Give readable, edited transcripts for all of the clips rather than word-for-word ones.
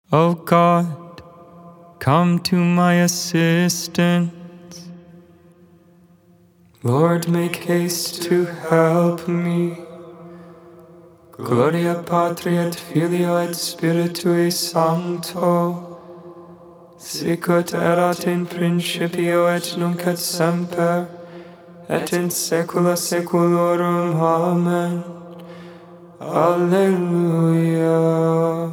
O God, come to my assistance. Lord, make haste to help me. Gloria Patri et Filio et Spiritui Sancto, sicut erat in principio et nunc et semper, et in saecula saeculorum. Amen. Alleluia.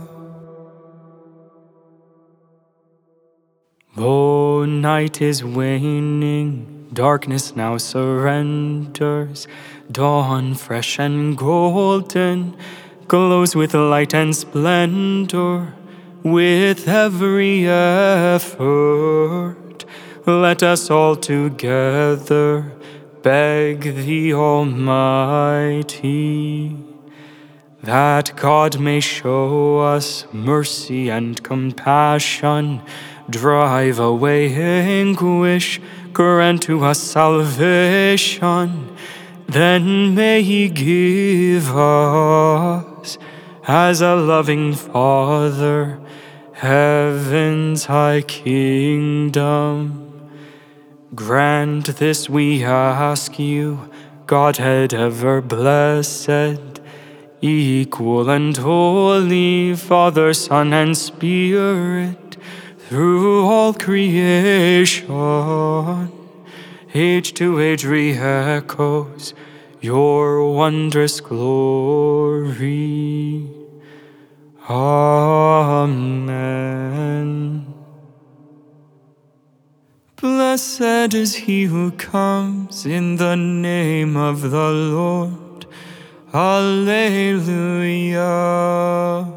Lo, night is waning, darkness now surrenders. Dawn fresh and golden glows with light and splendor. With every effort, let us all together beg the Almighty, that God may show us mercy and compassion, drive away anguish, grant to us salvation. Then may He give us, as a loving Father, heaven's high kingdom. Grant this, we ask you, Godhead ever blessed, equal and holy, Father, Son, and Spirit, through all creation. Age to age re-echoes your wondrous glory. Amen. Blessed is he who comes in the name of the Lord. Alleluia.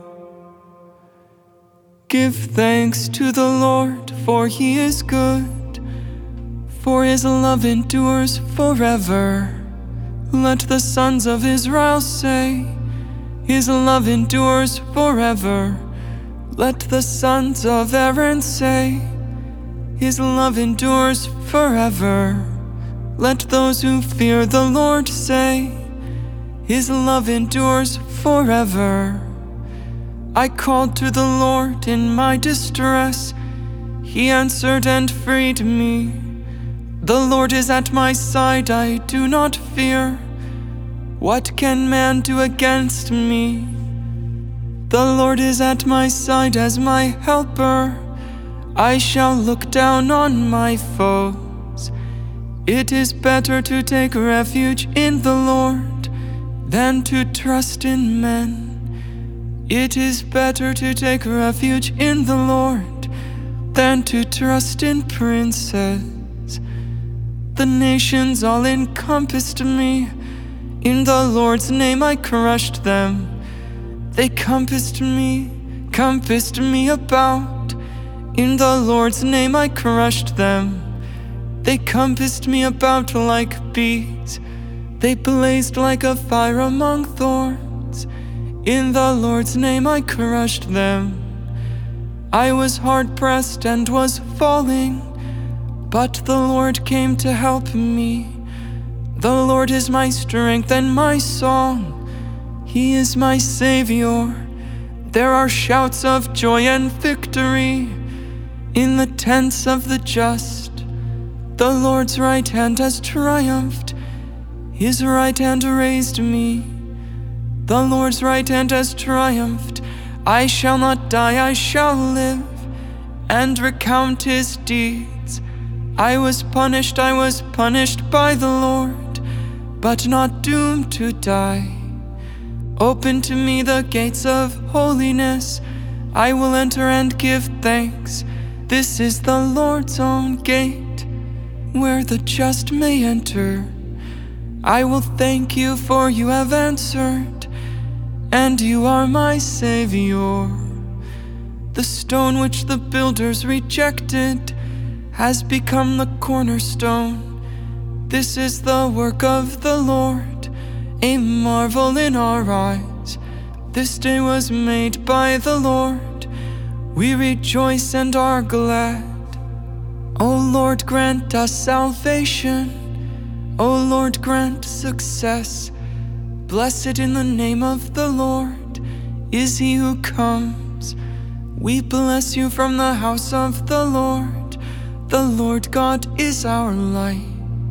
Give thanks to the Lord, for he is good, for his love endures forever. Let the sons of Israel say, his love endures forever. Let the sons of Aaron say, his love endures forever. Let those who fear the Lord say, his love endures forever. I called to the Lord in my distress. He answered and freed me. The Lord is at my side, I do not fear. What can man do against me? The Lord is at my side as my helper. I shall look down on my foes. It is better to take refuge in the Lord than to trust in men. It is better to take refuge in the Lord than to trust in princes. The nations all encompassed me. In the Lord's name I crushed them. They compassed me about. In the Lord's name I crushed them. They compassed me about like bees. They blazed like a fire among thorns. In the Lord's name I crushed them. I was hard pressed and was falling, but the Lord came to help me. The Lord is my strength and my song. He is my Savior. There are shouts of joy and victory in the tents of the just. The Lord's right hand has triumphed. His right hand raised me. The Lord's right hand has triumphed. I shall not die, I shall live, and recount his deeds. I was punished by the Lord, but not doomed to die. Open to me the gates of holiness. I will enter and give thanks. This is the Lord's own gate, where the just may enter. I will thank you, for you have answered, and you are my Savior. The stone which the builders rejected has become the cornerstone. This is the work of the Lord, a marvel in our eyes. This day was made by the Lord. We rejoice and are glad. O Lord, grant us salvation. O Lord, grant success. Blessed in the name of the Lord is he who comes. We bless you from the house of the Lord. The Lord God is our light.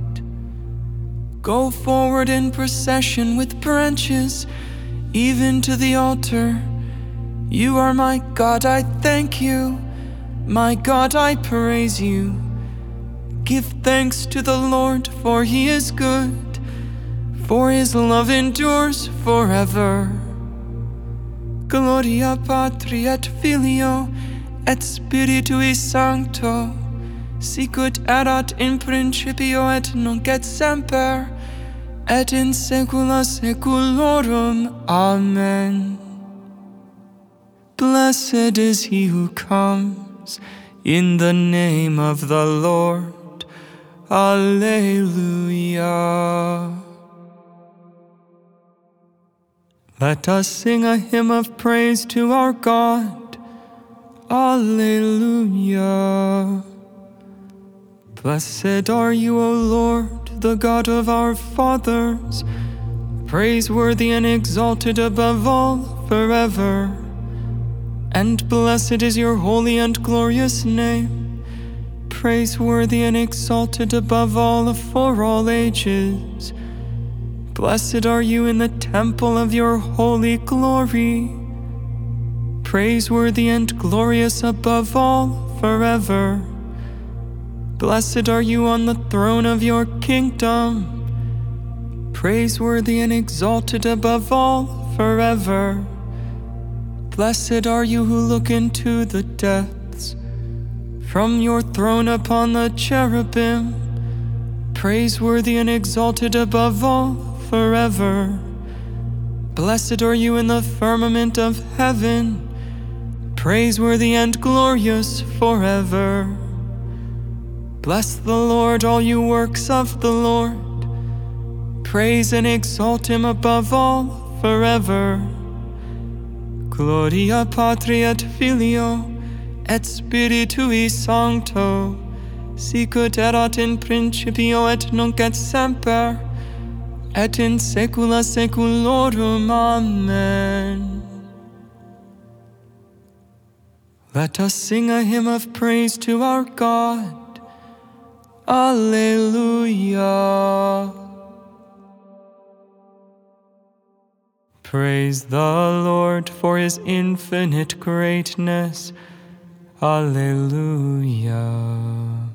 Go forward in procession with branches, even to the altar. You are my God, I thank you. My God, I praise you. Give thanks to the Lord, for he is good, for his love endures forever. Gloria Patri et Filio et Spiritui Sancto, sicut erat in principio et nunc et semper, et in saecula saeculorum. Amen. Blessed is he who comes in the name of the Lord. Alleluia. Let us sing a hymn of praise to our God. Alleluia. Blessed are you, O Lord, the God of our fathers, praiseworthy and exalted above all forever. And blessed is your holy and glorious name, praiseworthy and exalted above all for all ages. Blessed are you in the temple of your holy glory, praiseworthy and glorious above all forever. Blessed are you on the throne of your kingdom, praiseworthy and exalted above all forever. Blessed are you who look into the depths, from your throne upon the cherubim, praiseworthy and exalted above all forever. Blessed are you in the firmament of heaven, praiseworthy and glorious forever. Bless the Lord, all you works of the Lord. Praise and exalt him above all forever. Gloria Patri et Filio et Spiritui Sancto, sicut erat in principio et nunc et semper, et in saecula saeculorum. Amen. Let us sing a hymn of praise to our God. Alleluia. Praise the Lord for his infinite greatness. Alleluia.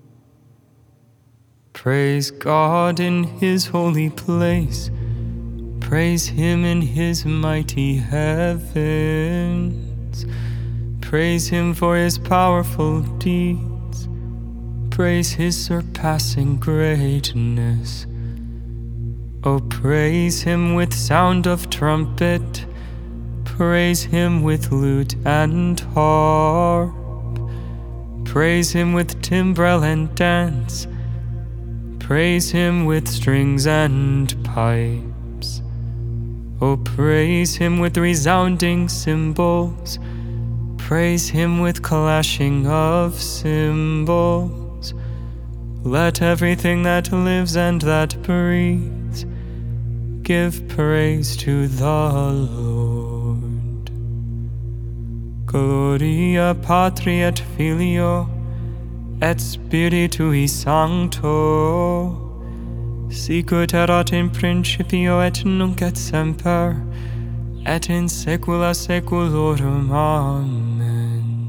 Praise God in his holy place. Praise him in his mighty heavens. Praise him for his powerful deeds. Praise his surpassing greatness. Oh, praise him with sound of trumpet. Praise him with lute and harp. Praise him with timbrel and dance. Praise him with strings and pipes. Oh, praise him with resounding cymbals. Praise him with clashing of cymbals. Let everything that lives and that breathes give praise to the Lord. Gloria Patri et Filio et Spiritui Sancto, sicut erat in principio et nunc et semper, et in saecula saeculorum. Amen.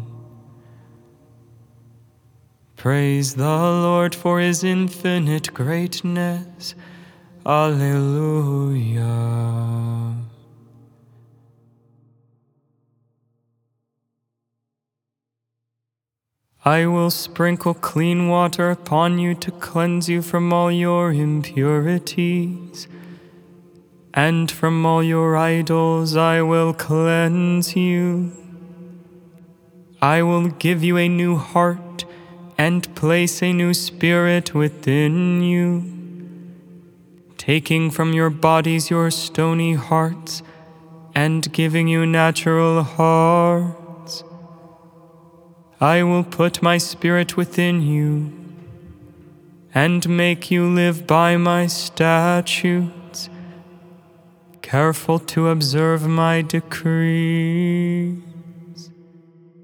Praise the Lord for his infinite greatness. Alleluia. I will sprinkle clean water upon you to cleanse you from all your impurities, and from all your idols I will cleanse you. I will give you a new heart and place a new spirit within you, taking from your bodies your stony hearts and giving you natural hearts. I will put my spirit within you and make you live by my statutes, careful to observe my decrees.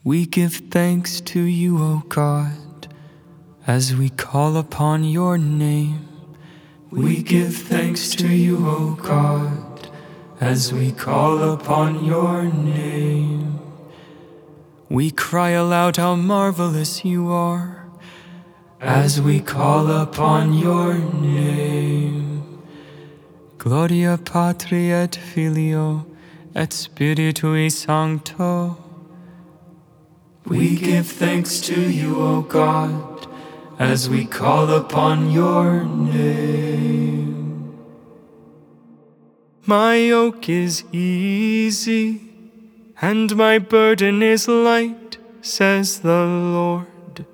We give thanks to you, O God, as we call upon your name. We give thanks to you, O God, as we call upon your name. We cry aloud how marvelous you are, as we call upon your name. Gloria Patri et Filio et Spiritui Sancto. We give thanks to you, O God, as we call upon your name. My yoke is easy, and my burden is light, says the Lord.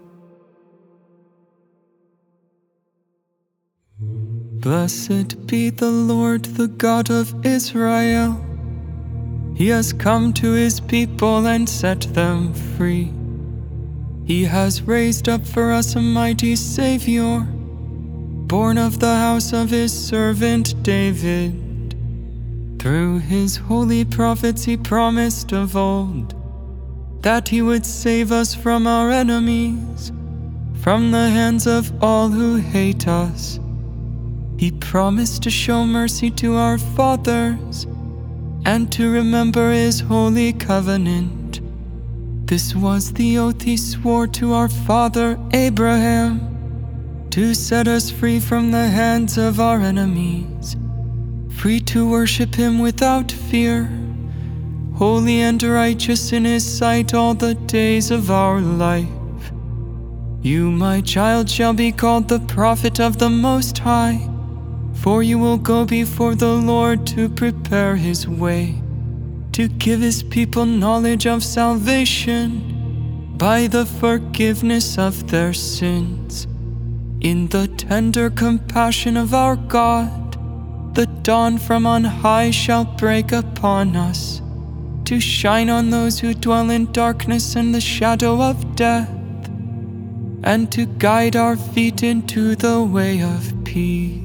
Blessed be the Lord, the God of Israel. He has come to his people and set them free. He has raised up for us a mighty Savior, born of the house of his servant David. Through his holy prophets he promised of old that he would save us from our enemies, from the hands of all who hate us. He promised to show mercy to our fathers and to remember his holy covenant. This was the oath he swore to our father Abraham, to set us free from the hands of our enemies, free to worship him without fear, holy and righteous in his sight all the days of our life. You, my child, shall be called the prophet of the Most High, for you will go before the Lord to prepare his way, to give his people knowledge of salvation by the forgiveness of their sins. In the tender compassion of our God, the dawn from on high shall break upon us, to shine on those who dwell in darkness and the shadow of death, and to guide our feet into the way of peace.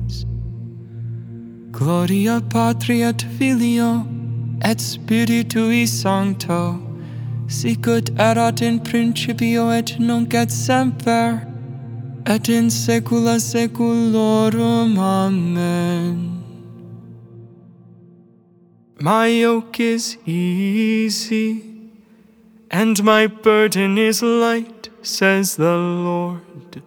Gloria Patri et Filio et Spiritui Sancto, sicut erat in principio et nunc et semper, et in saecula saeculorum. Amen. My yoke is easy, and my burden is light, says the Lord.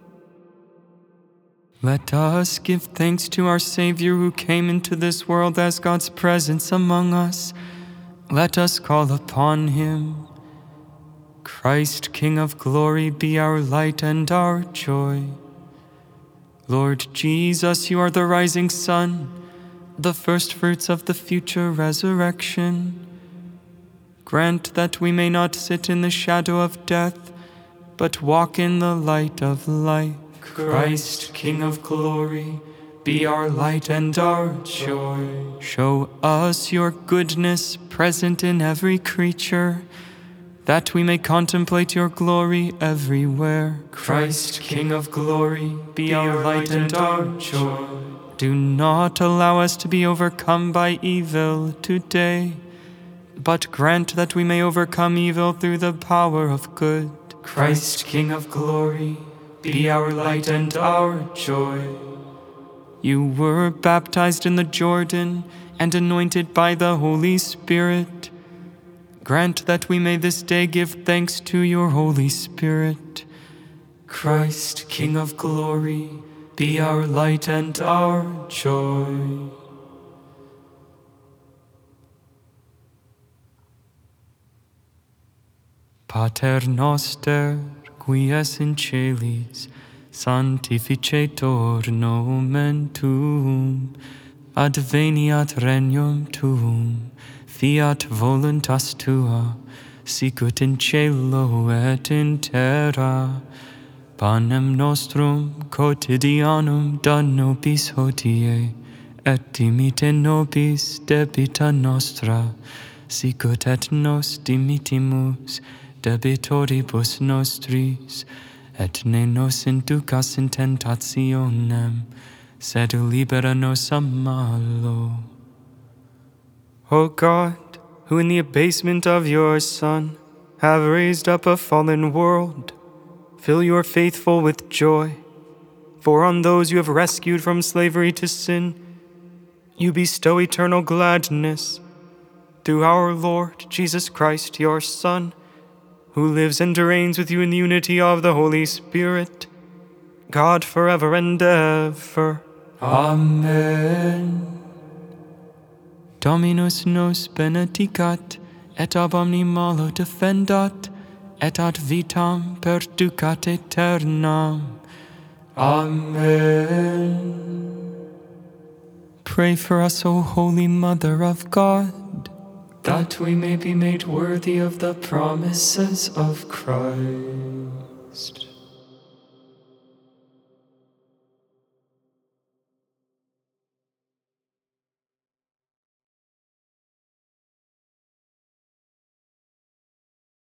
Let us give thanks to our Savior who came into this world as God's presence among us. Let us call upon him. Christ, King of glory, be our light and our joy. Lord Jesus, you are the rising sun, the first fruits of the future resurrection. Grant that we may not sit in the shadow of death, but walk in the light of life. Christ, King of glory, be our light and our joy. Show us your goodness present in every creature, that we may contemplate your glory everywhere. Christ, King of glory, be our light and our joy. Do not allow us to be overcome by evil today, but grant that we may overcome evil through the power of good. Christ, King of glory, be our light and our joy. You were baptized in the Jordan and anointed by the Holy Spirit. Grant that we may this day give thanks to your Holy Spirit. Christ, King of glory, be our light and our joy. Pater noster, qui es in celis, sanctificetur nomen tuum, adveniat regnum tuum, fiat voluntas tua, sicut in cielo et in terra. Panem nostrum quotidianum da nobis hodie, et dimite nobis debita nostra, sicut et nos dimitimus debitoribus nostris, et ne nos inducas in tentationem, sed libera nos a malo. O God, who in the abasement of your Son have raised up a fallen world. Fill your faithful with joy, for on those you have rescued from slavery to sin, you bestow eternal gladness. Through our Lord Jesus Christ, your Son, who lives and reigns with you in the unity of the Holy Spirit, God forever and ever. Amen. Dominus nos benedicat, et ab omni malo defendat, et ad vitam perducat aeternam. Amen. Pray for us, O Holy Mother of God, that we may be made worthy of the promises of Christ.